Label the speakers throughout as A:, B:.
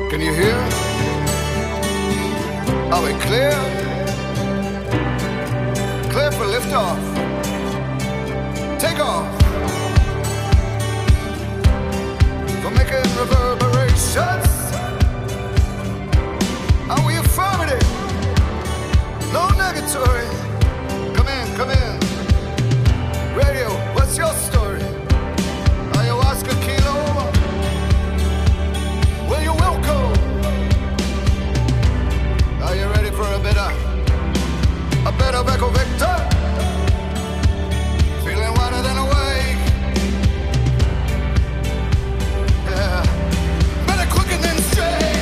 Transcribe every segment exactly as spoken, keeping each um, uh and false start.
A: Can you hear? Are we clear? Clear for liftoff. Take off. For making reverberations. Are we affirmative? No negatory. Come in, come in. Radio, what's your story? Ayahuasca kilo? Well, you're welcome. Are you ready for a bit of, a bit of Echo Victor? Feeling wider than awake. Yeah. Better quicker than straight.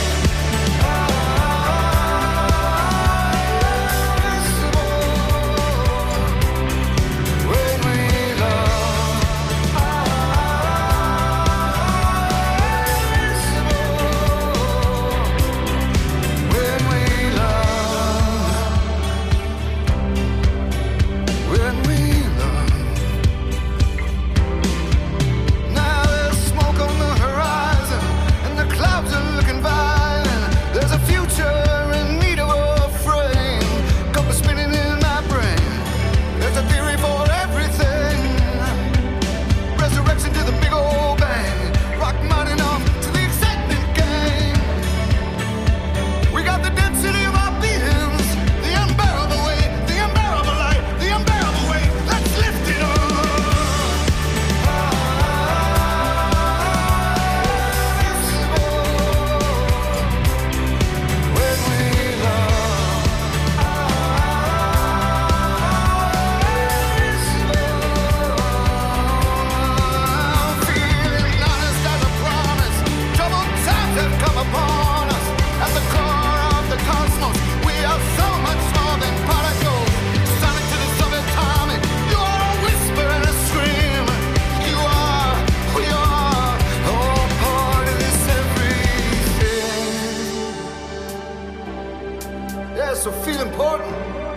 A: So feel important.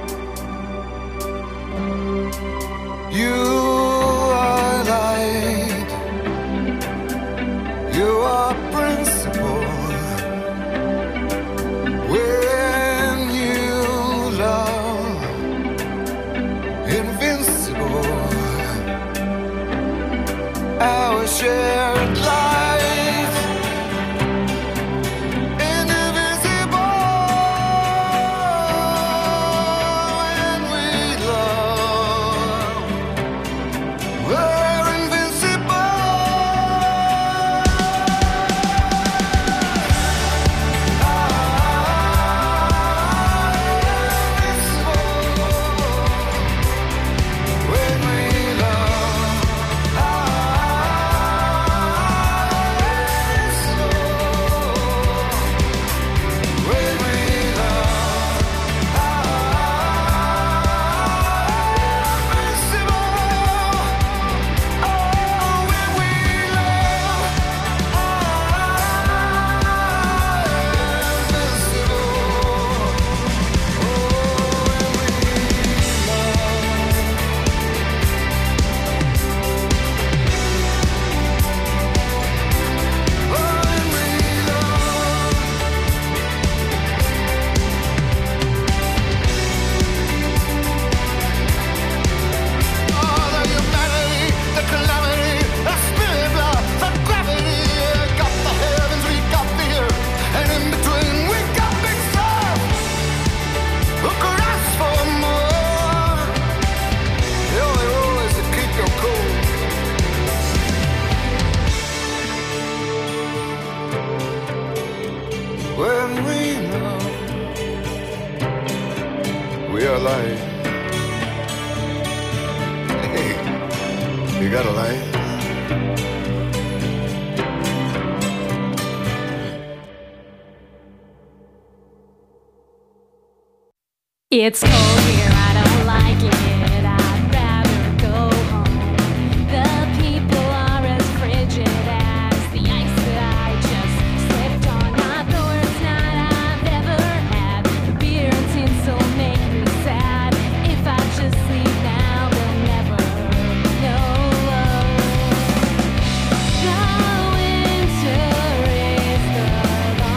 A: You are light. You are principle. When you love, invincible. Our shared life.
B: It's cold here, I don't like it, I'd rather go home. The people are as frigid as the ice that I just slipped on. Not the worst night I've ever had. The beer and tinsel make me sad. If I just leave now, they'll never know. The winter is the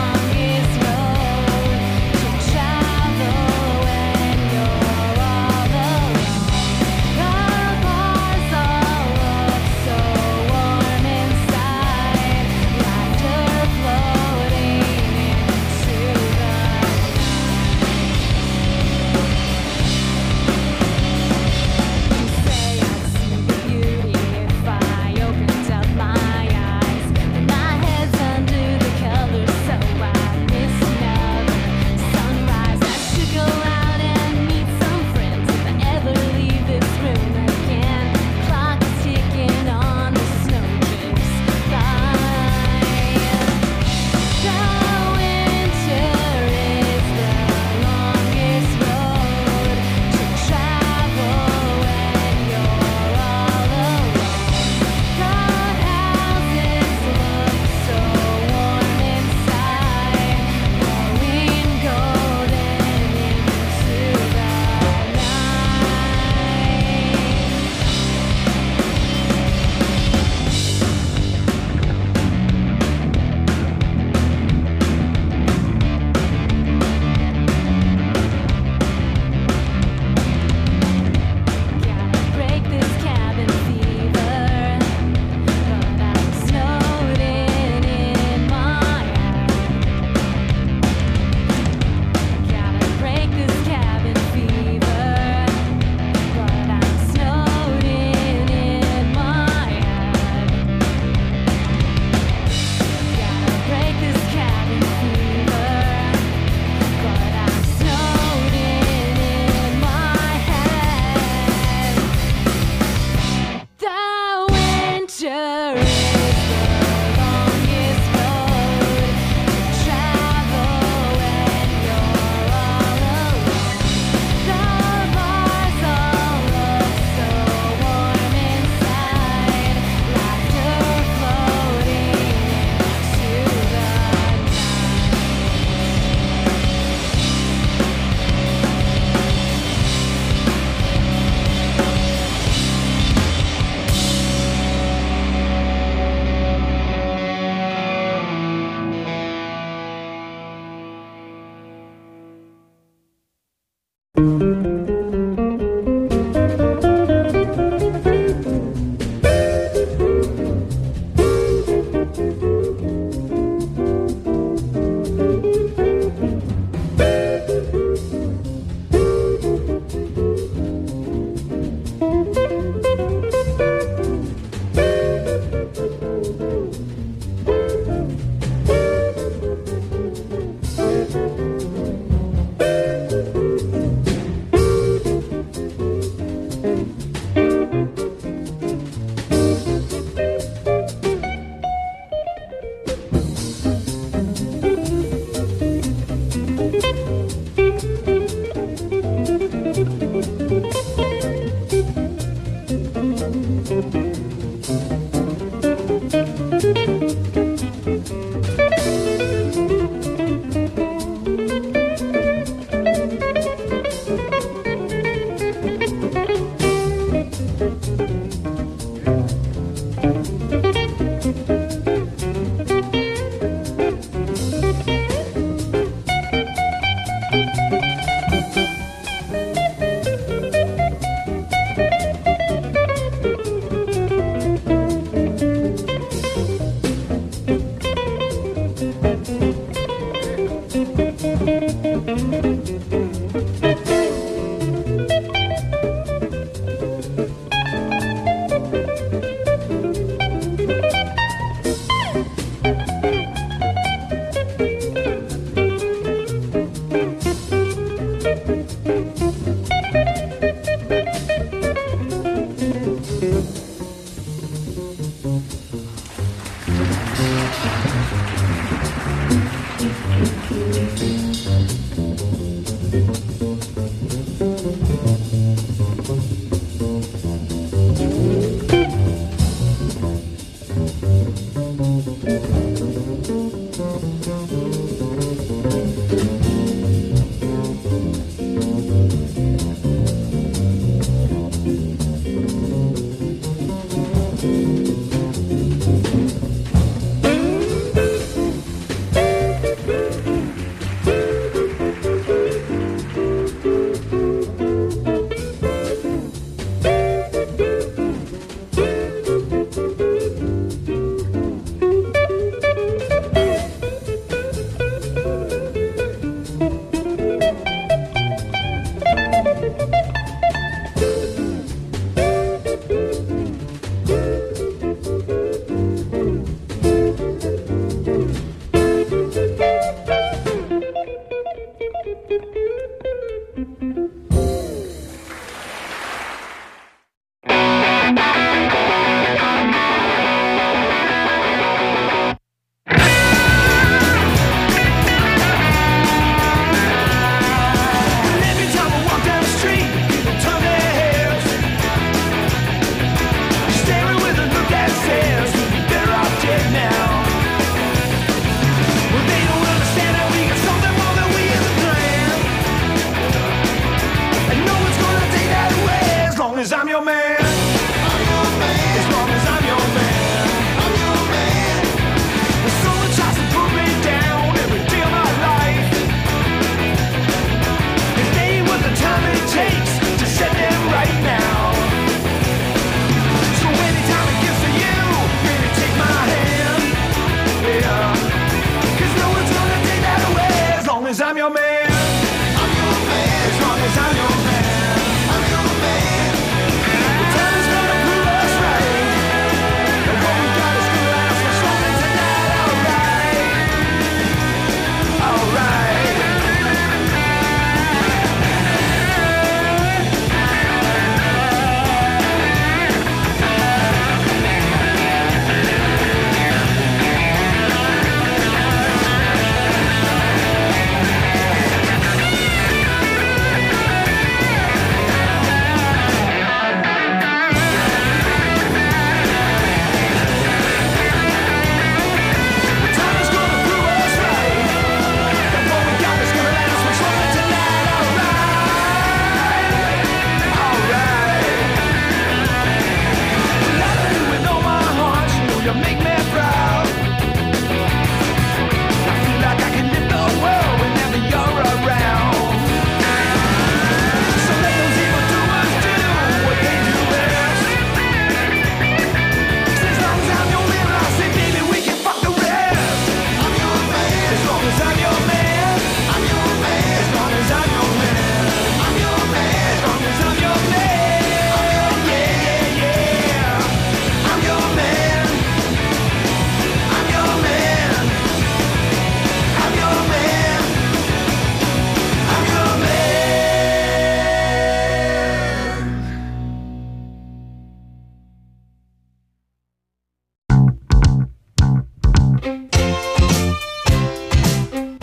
C: I'm your man. As long as I'm your man. I'm your man.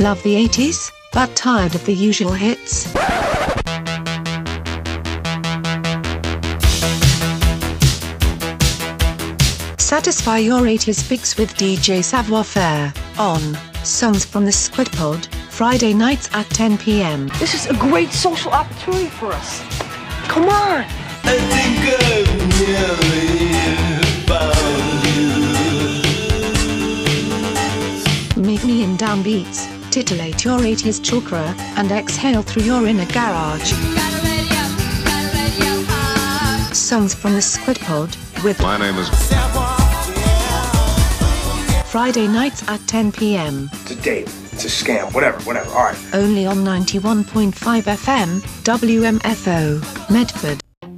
C: Love the eighties, but tired of the usual hits? Satisfy your eighties fix with D J Savoir Faire, on Songs from the Squid Pod, Friday nights at ten p m.
D: This is a great social opportunity for us. Come on!
E: I think I've nearly found you.
C: Meet me in downbeats, titillate your eighties chakra, and exhale through your inner garage. Songs from the Squid Pod, with
A: My name is
C: Friday nights at ten p m.
D: It's a date. It's a scam. Whatever, whatever. All right.
C: Only on ninety-one point five F M, W M F O, Medford.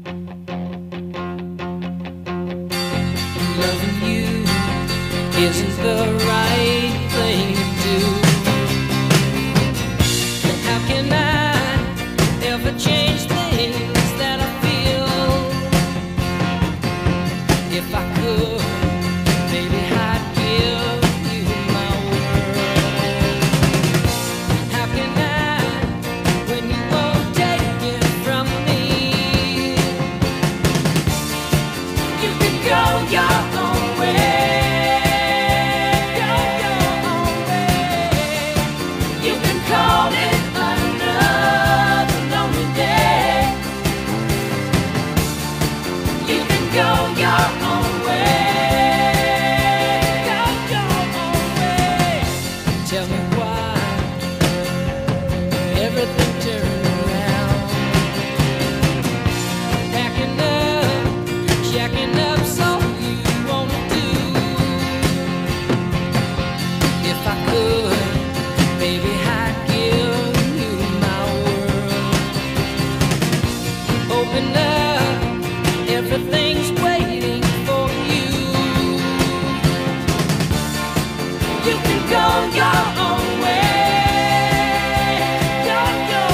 F: Loving you isn't the right thing to do. And how can I ever change things that I feel? If I could, maybe I'd give you my world. How can I, when you won't take it from me? You can go your own way. Go your own way. You can call it another lonely day. You can go your own way. Go your own way. Tell me why everything turned around. Packing up, checking up, so you wanna do. If I could, baby, I'd give you my world. Open up, everything's waiting for you. You can go your own way. Go your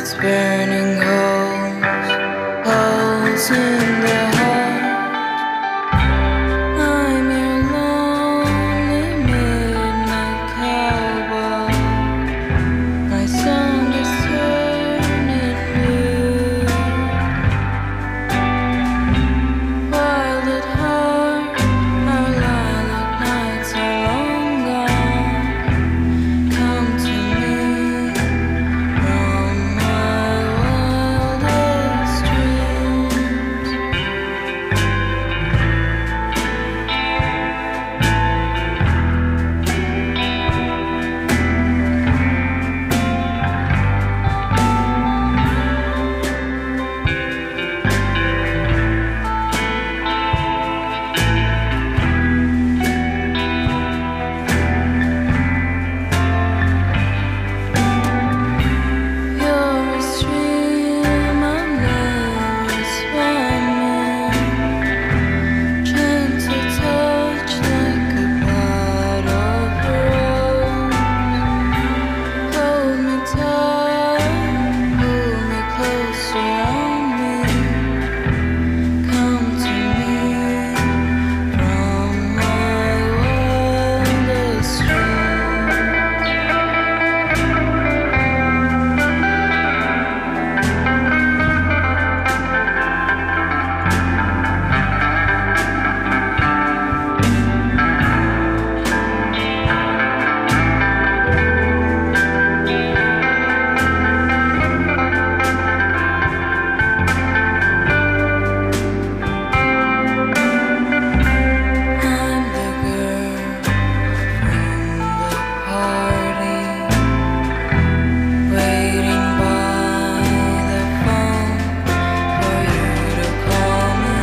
F: burning holes, holes in the heart. I'm your lonely midnight cowboy. My song is turning blue. Wild at heart, our lilac nights are long gone. Come to me from my wildest dreams. You're a stream I'm never swimming. Gentle touch like a bud of rose. Hold me tight, hold me close around me. Come to me from my wildest dreams. I'm the girl from the party, waiting by the phone for you to call me.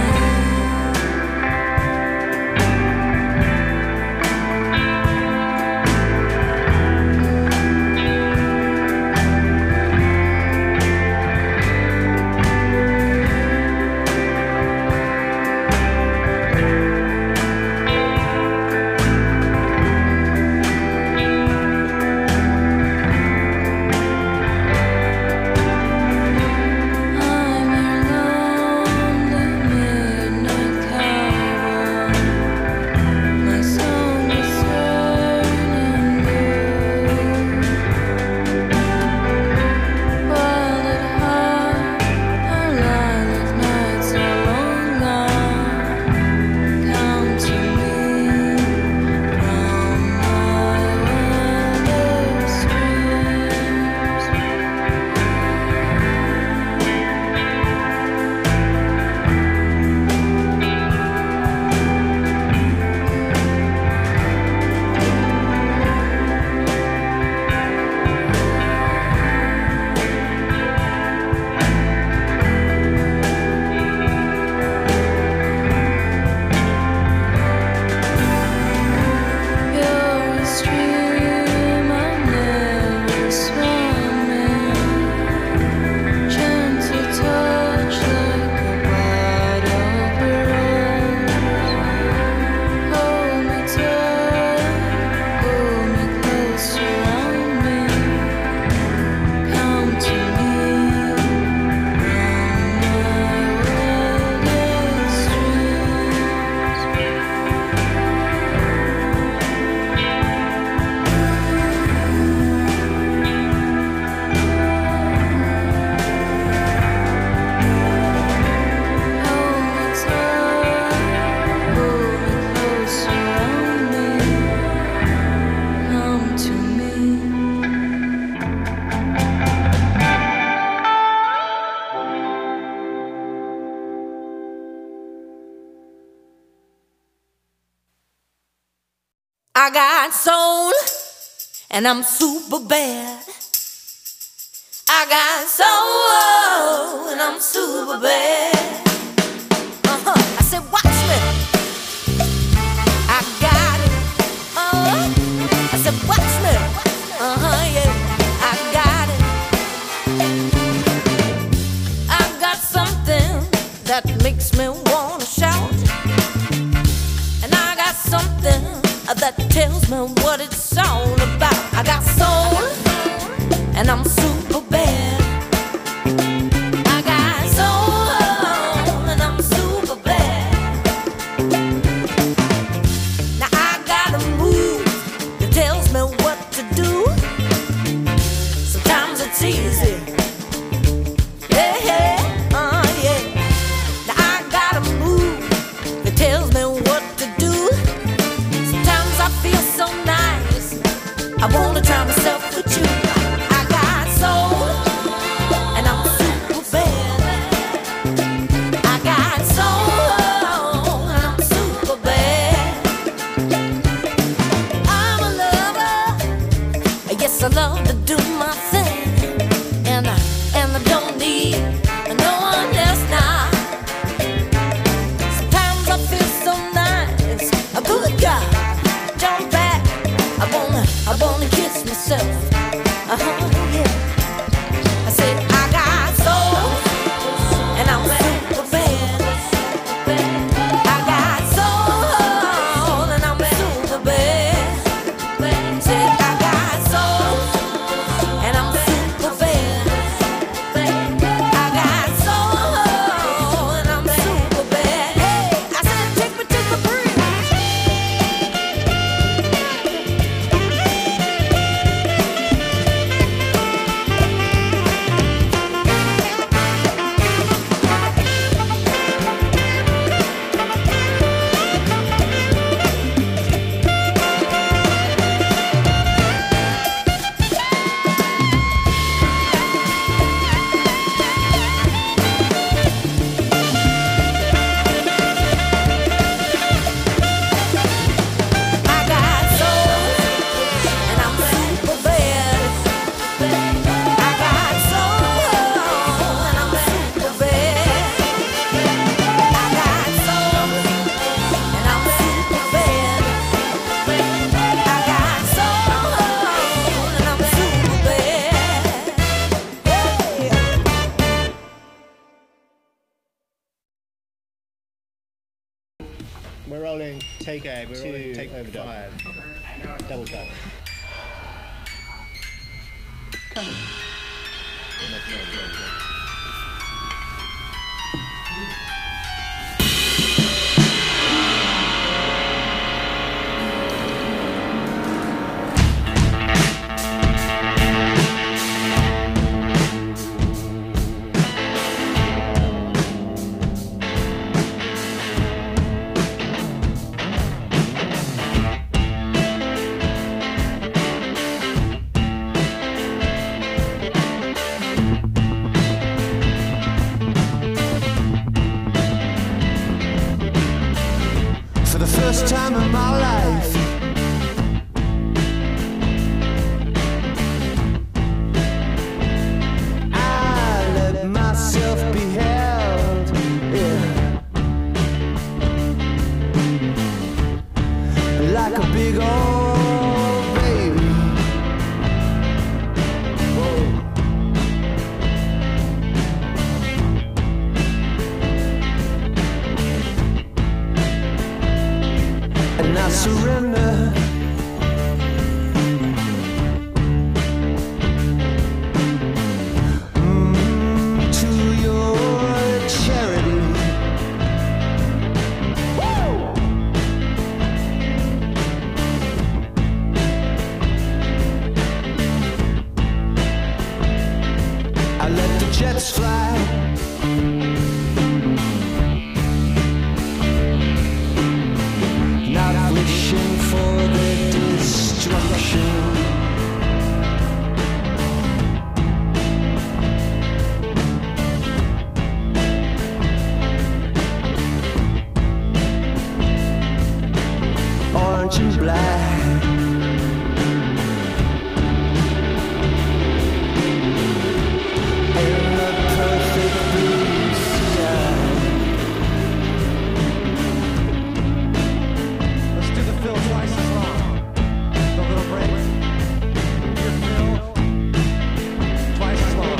F: I'm your lonely midnight cowboy. My song is turning blue. Wild at heart, our lilac nights are long gone. Come to me from my wildest dreams. You're a stream I'm never swimming. Gentle touch like a bud of rose. Hold me tight, hold me close around me. Come to me from my wildest Hold me tight, hold me close around me. Come to me.
G: I got soul and I'm super bad. I got soul and I'm super bad. Uh-huh. I said, watch me. I got it. Uh-huh. I said, watch me. Uh-huh, yeah. I got it. I got something that makes me wanna shout. And I got something that tells me what it's all about. I got soul and I'm super bad. I wanna try myself with you. I got soul, and I'm super bad. I got soul, and I'm super bad. I'm a lover, yes I love to do my thing, and I and I don't need no one else now. Sometimes I feel so nice, a good guy, jump back. I wanna, I wanna kiss myself. Uh-huh, yeah. I said I got soul, and I'm super bad. I got soul, and I'm super bad. Said I got soul, and I'm super bad. I got soul, and I'm super bad. Hey, I said take me to the bridge. I got soul, and I'm super bad. I got soul, and I'm super bad. I got soul, and I'm super bad. I got soul, and I'm super bad.
H: We're rolling take
I: Okay, we're
H: two,
I: rolling take
H: overdub.
I: five.
H: Double tap.
E: For the first time in my life, I let myself be held, yeah, like a big old baby. Whoa. And I surrender. Mm, to your charity. Woo! I let the jets fly. Not wishing for their destruction. Orange and black. In the perfect blue sky.
A: Let's do the fill twice as long. The little break. Your fill twice as long.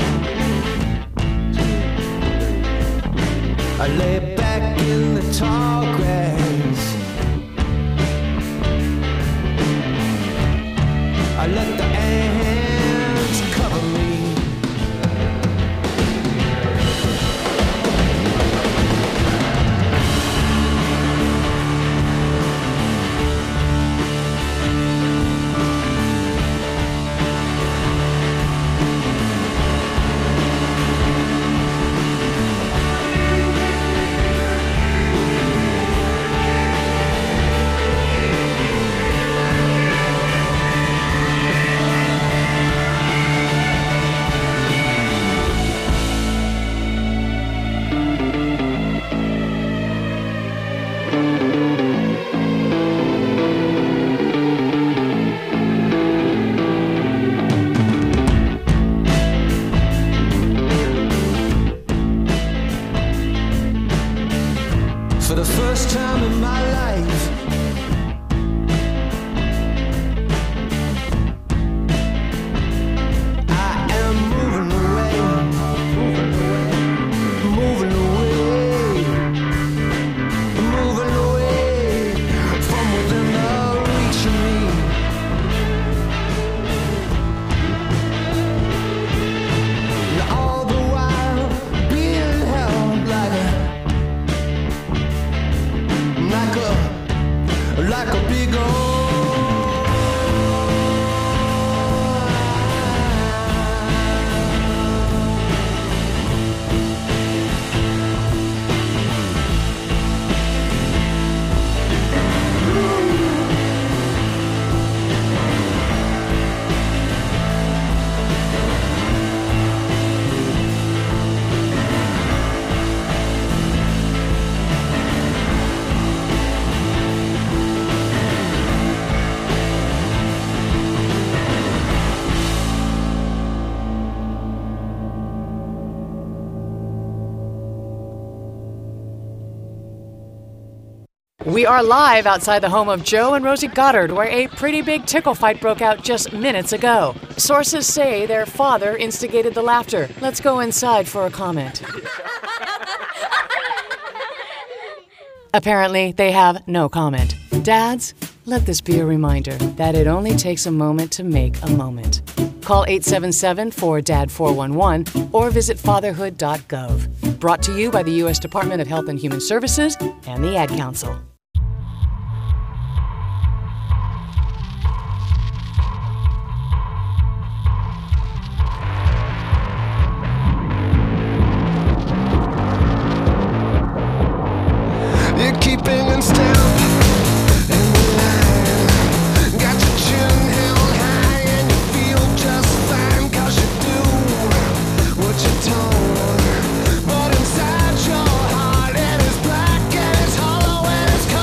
E: I lay back in the tall grass. be gone.
I: We are live outside the home of Joe and Rosie Goddard, where a pretty big tickle fight broke out just minutes ago. Sources say their father instigated the laughter. Let's go inside for a comment. Apparently, they have no comment. Dads, let this be a reminder that it only takes a moment to make a moment. Call eight seven seven, four D A D four one one or visit fatherhood dot gov. Brought to you by the U S Department of Health and Human Services and the Ad Council.
E: You're keeping in step in the line. Got your chin held high and you feel just fine, 'cause you do what you're told. But inside your heart it is black and it's hollow and it's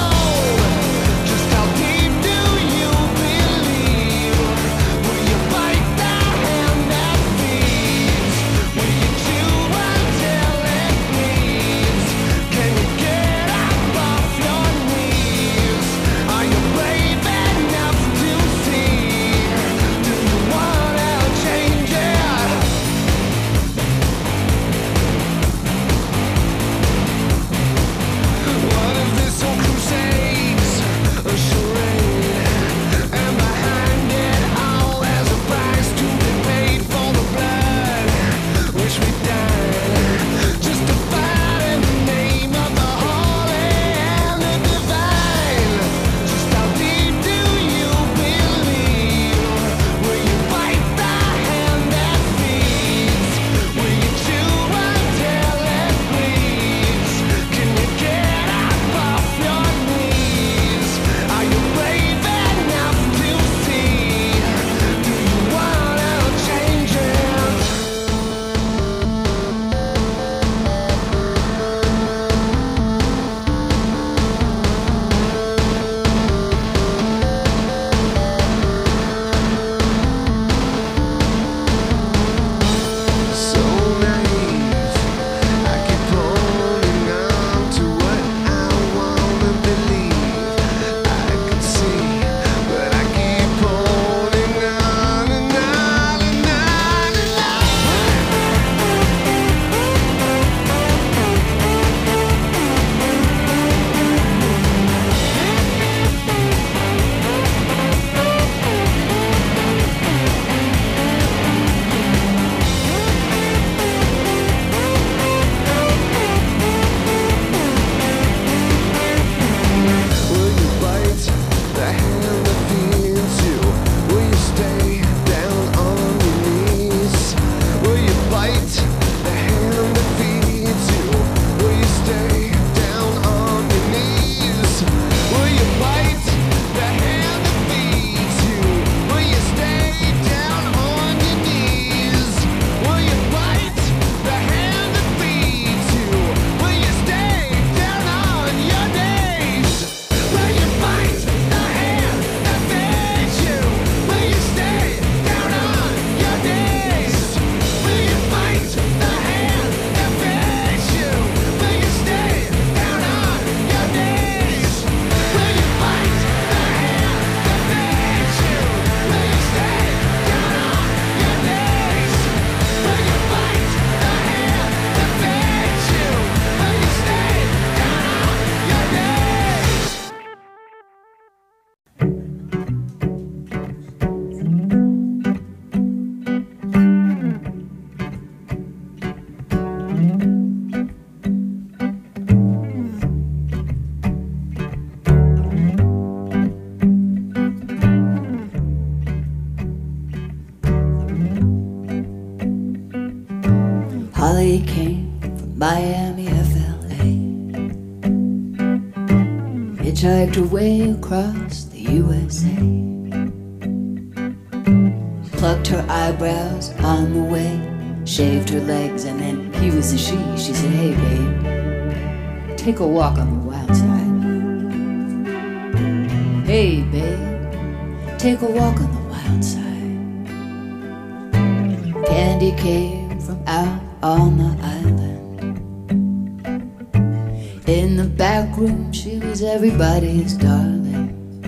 J: Miami, F L A. Hitchhiked her way across the U S A. Plucked her eyebrows on the way, shaved her legs, and then he was a she. She said, hey babe, take a walk on the wild side. Hey babe, take a walk on the wild side. Candy came from out on the island. In the back room she was everybody's darling,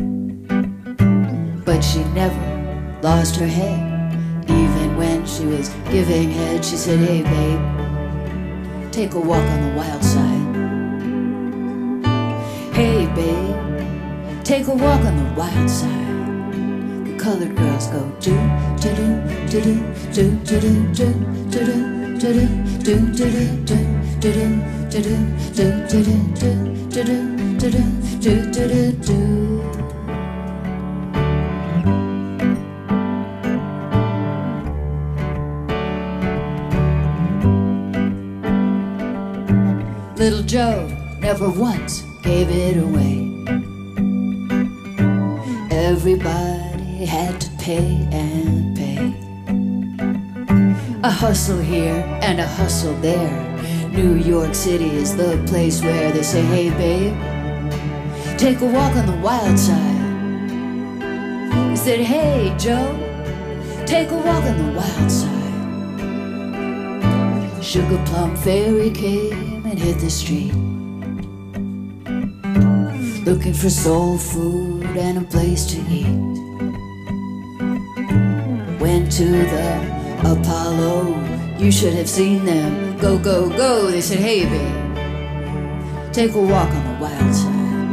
J: but she never lost her head. Even when she was giving head, she said, hey babe, take a walk on the wild side. Hey babe, take a walk on the wild side. The colored girls go do do do do do do do do do do do do do do do do. Little Joe never once gave it away. Everybody had to pay and pay. A hustle here and a hustle there. New York City is the place where they say, hey babe, take a walk on the wild side. He said, hey Joe, take a walk on the wild side. Sugar Plum Fairy came and hit the street, looking for soul food and a place to eat. Went to the Apollo, you should have seen them. Go, go, go, they said, hey babe, take a walk on the wild side.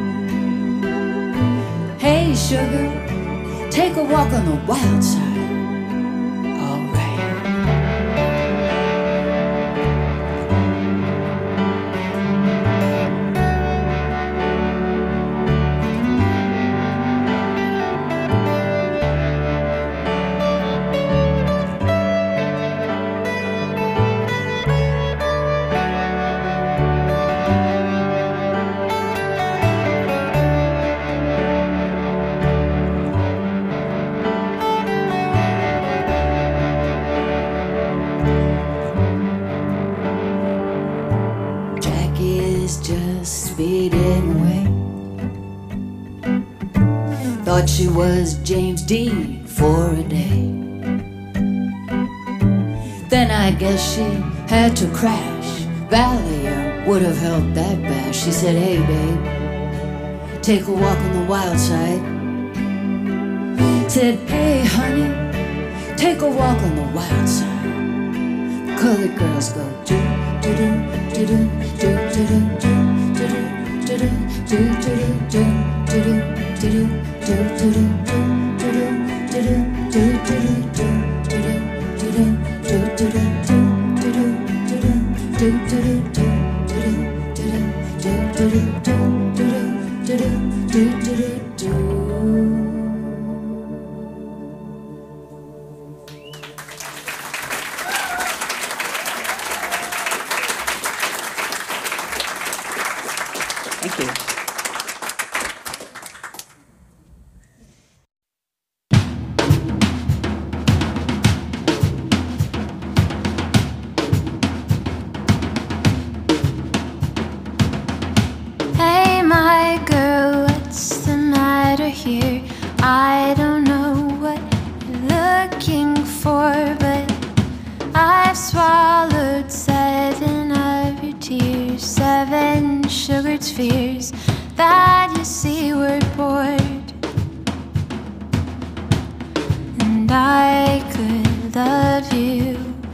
J: Hey sugar, take a walk on the wild side. Thought she was James Dean for a day. Then I guess she had to crash. Valium would have helped that bash. She said, hey babe, take a walk on the wild side. Said, hey honey, take a walk on the wild side. The colored girls go do do do do do do do do do do do do do do do do. Do do do do do do do do do Thank you.
B: Here, I don't know what you're looking for, but I've swallowed seven of your tears, seven sugared spheres that you see were poured, and I could love you.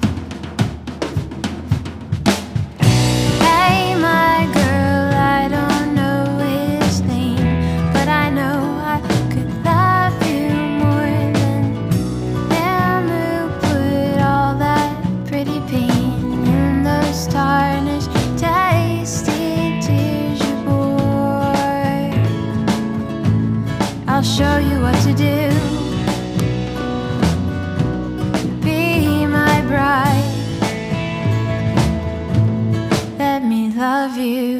B: Hey, my girl, I don't know his name, but I know tarnished, tasted tears you bore. I'll show you what to do. Be my bride. Let love you.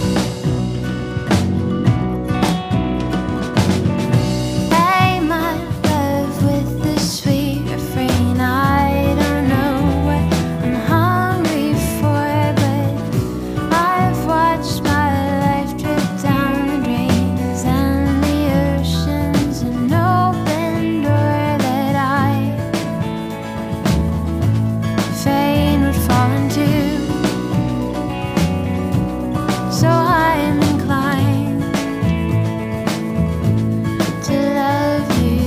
B: Hey, my love, with the sweet refrain. I don't know what I'm hungry for, but I've watched my life drip down the drains and the oceans, an open door that I fain would fall into. So I'm inclined to love you.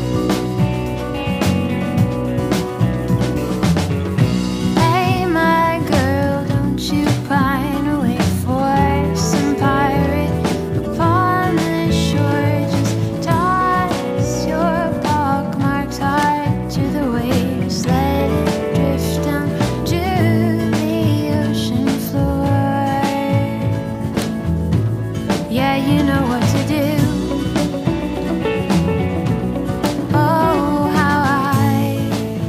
B: Hey, my girl, don't you pine away for some pirate upon the shore. Just toss your pockmarked heart to the waves. Let it drift down to the ocean floor. Yeah, you know what to do. Oh, how I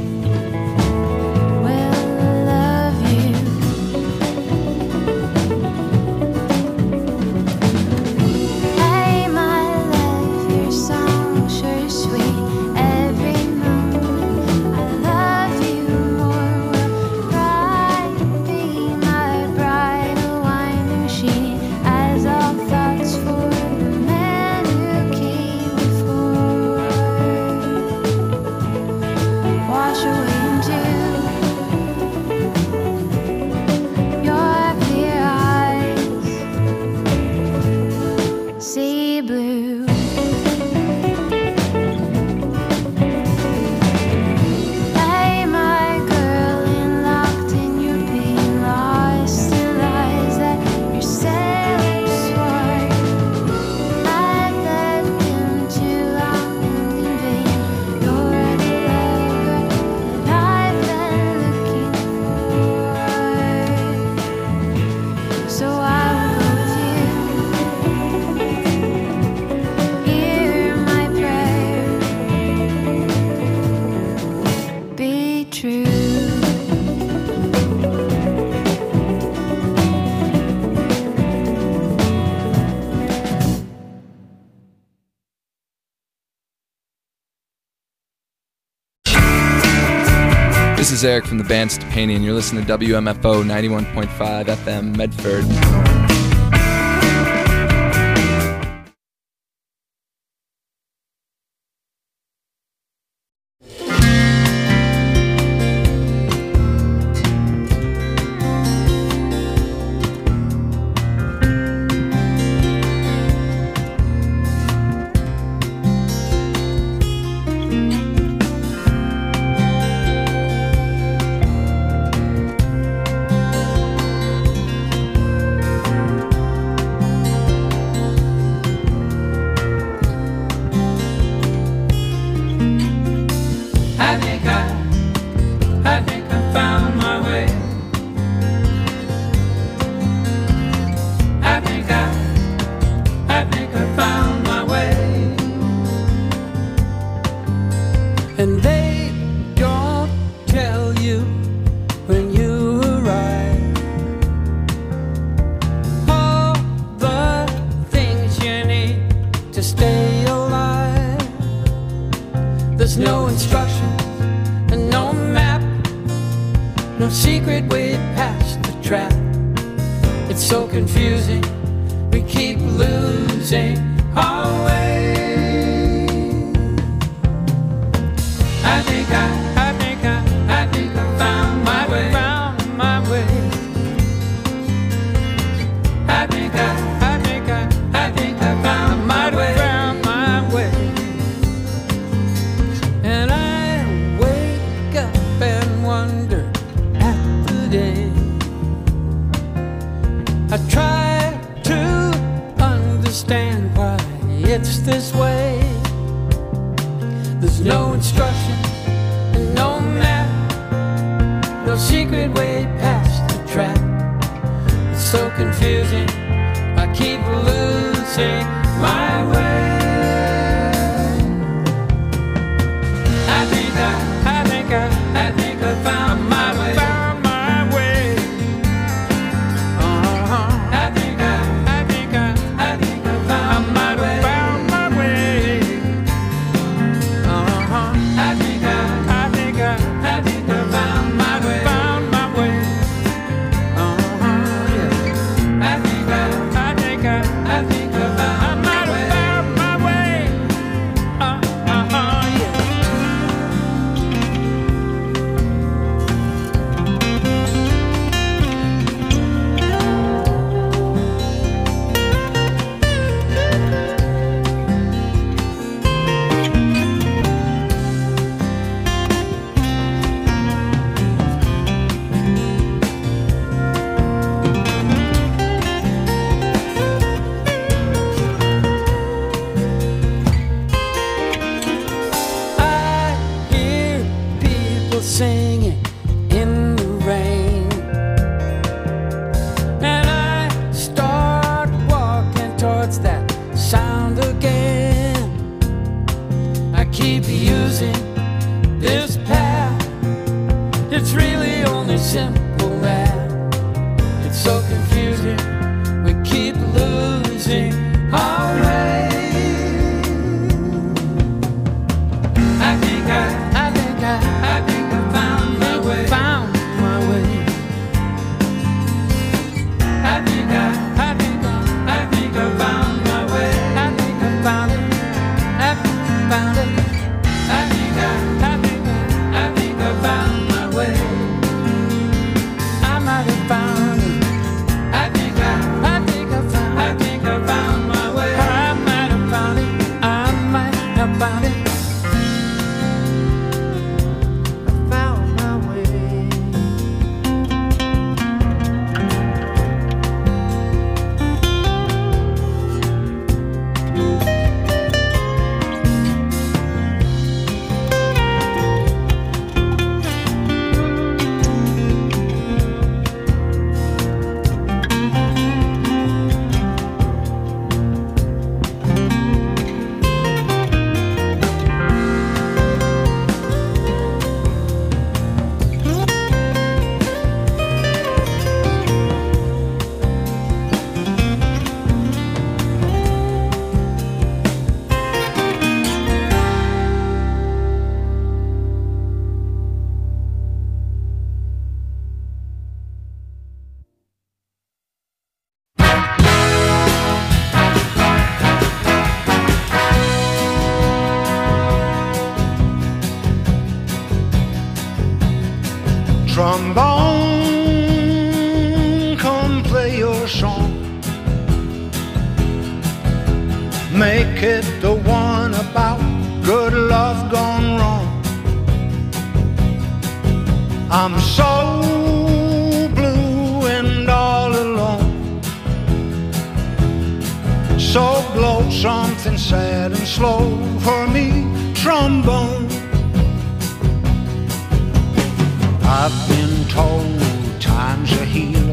B: will love you. Hey, my love, your song sure is sweet. Every moment I love you more. Will pride be my bridal winding sheet, as all thoughts for the man who came before wash away into your clear eyes, sea blue. Hey, my girl, in locked in your pain, lost in lies that your sailors swore. I've left him too long and in vain. You're the lover that I've been looking for. So I will go with you. Hear my prayer. Be true.
K: This is Eric from the band Stepani, and you're listening to W M F O ninety-one point five F M Medford.
F: I think I, I think I found my way. I think I, I think I found my way. And they don't tell you when you arrive all the things you need to stay alive. There's no instruction and no map, no secret way past the trap. It's so confusing, we keep losing our way. I think I, I think I, I think I found my way. Found my way. I think I, I think I, I think I found my way. Found my way. And I wake up and wonder at the day. I try to understand why it's this way. There's no instruction and no map, no secret way past the trap. It's so confusing, I keep losing my way. I think I, I think I, I think I found my way. Found my way. Uh-huh. singing in the rain. And I start walking towards that sound again. I keep using this path. It's really only simple math. It's so confusing. We keep losing our way. I think I, I think I, I think I found my way. Found my way. I think I, I think I, I think I found my way. I think I found it. I found it. I think I, I think I, I think I found my way. I might have found it. I think I, I think I found, I think I found my way. I might have found it. I might have found it. I found my way.
E: Trombone, come play your song. Make it the one about good love gone wrong. I'm so blue and all alone. So blow something sad and slow for me, trombone. I've been told time's a healer.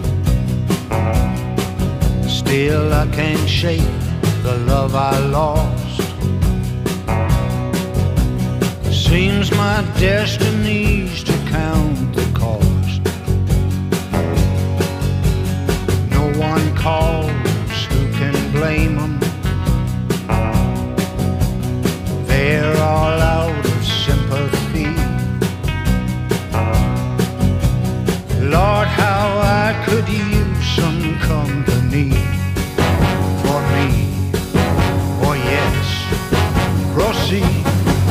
E: Still I can't shake the love I lost. Seems my destiny's to count the cost. No one calls, who can blame them? They're all out of sympathy. Lord, how I could use some company for me. Oh yes, proceed.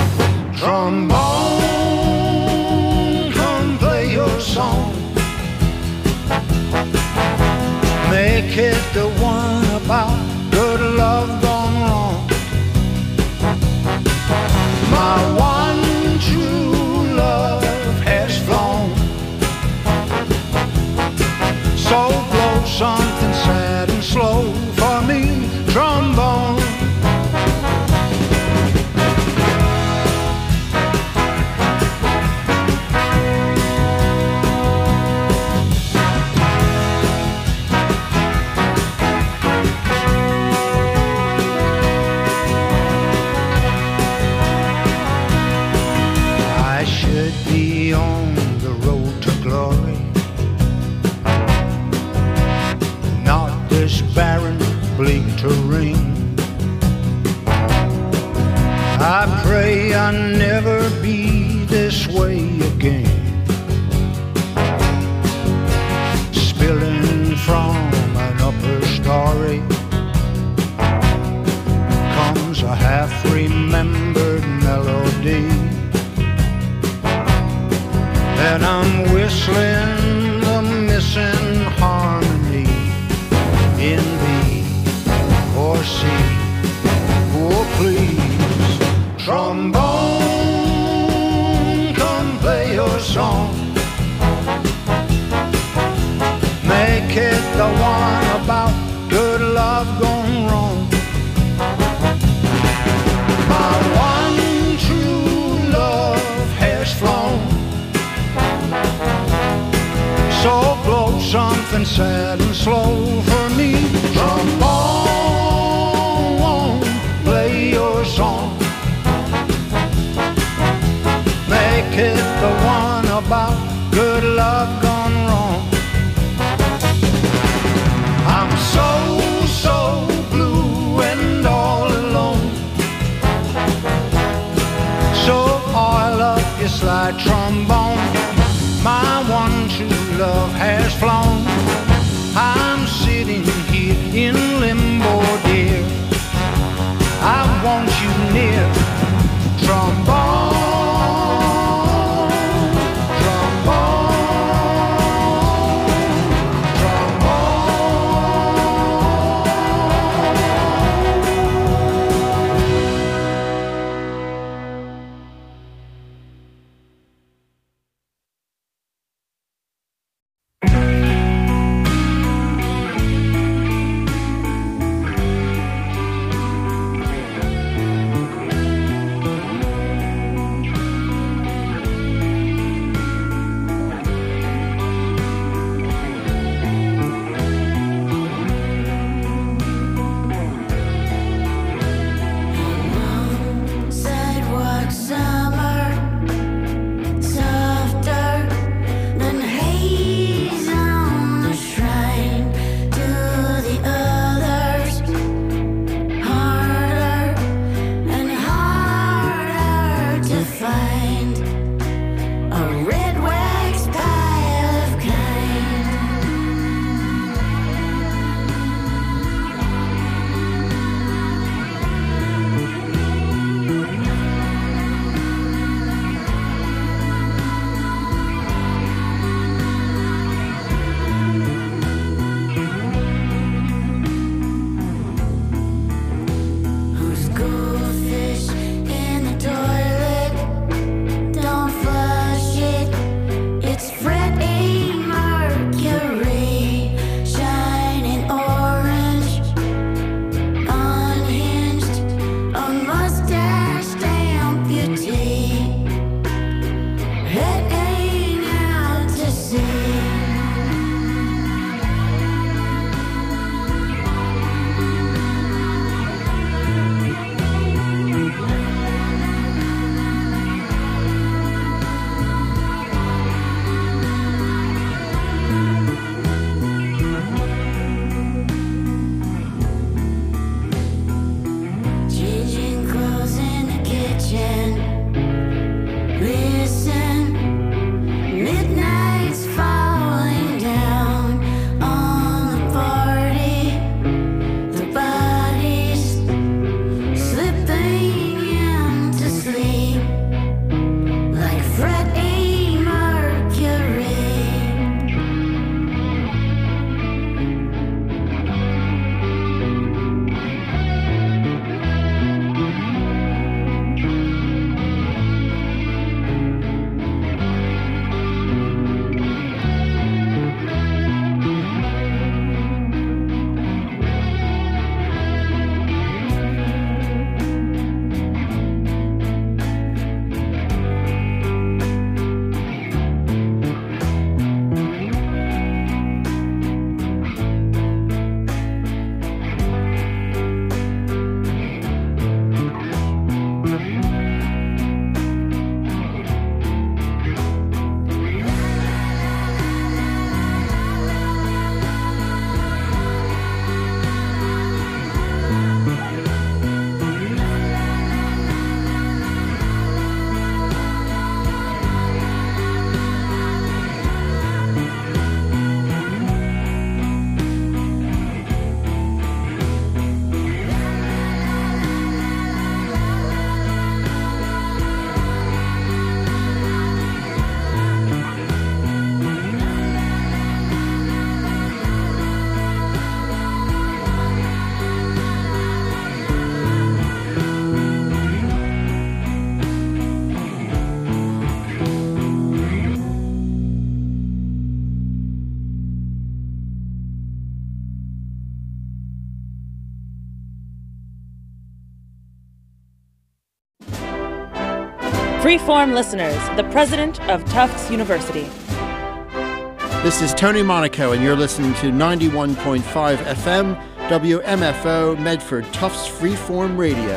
E: Trombone, come play your song. Make it the one about good love gone wrong. My one true love has flown. So blow something sad and slow for me, trombone. I should be on the road to glory, not this barren, bleak terrain. I pray I'll never be this way again. Spilling from an upper story comes a half-remembered melody, and I'm whistling the missing harmony in B or C. Oh please, trombone, come play your song. Make it the one about good love gone wrong. My one true love has flown.
L: something sad and slow for me. Trombone, play your song. Make it the one about good luck gone wrong. I'm so, so blue and all alone. So oil up your slide trombone. My one true love has flown. I'm sitting here in limbo, dear. I want you near. Trombone.
M: Freeform listeners, the president of Tufts University.
H: This is Tony Monaco, and you're listening to ninety-one point five F M, W M F O, Medford Tufts Freeform Radio.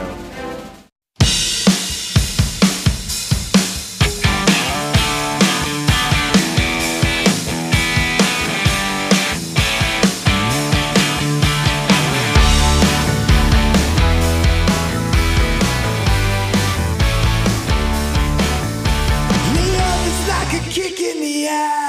E: Love is like a kick in the ass.